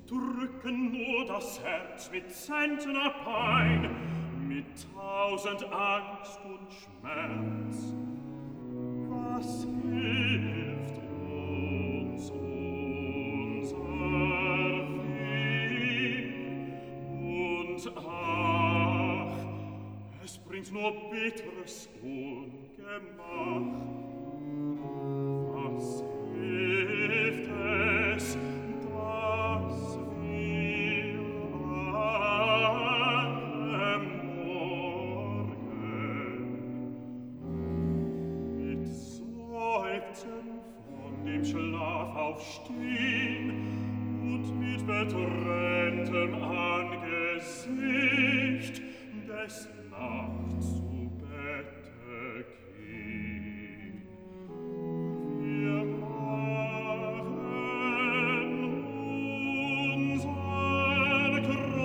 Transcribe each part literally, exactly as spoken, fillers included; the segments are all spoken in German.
drücken nur das Herz mit zentner Pein, mit tausend Angst und Schmerz. Was hilft uns unser Weh? Und ach, es bringt nur bitteres Ungemach. Was hilft es, dass wir alle morgen mit Seufzen von dem Schlaf aufstehen und mit betrenntem Angesicht des Nachts zu Bette gehen? Wir machen unser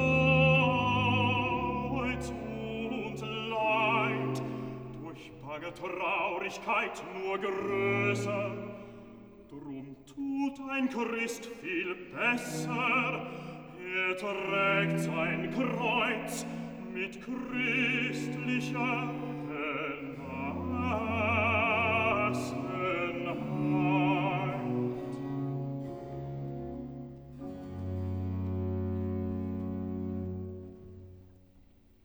Kreuz und Leid durch bange Traurigkeit nur größer. Drum tut ein Christ viel besser, er trägt sein Kreuz mit christlicher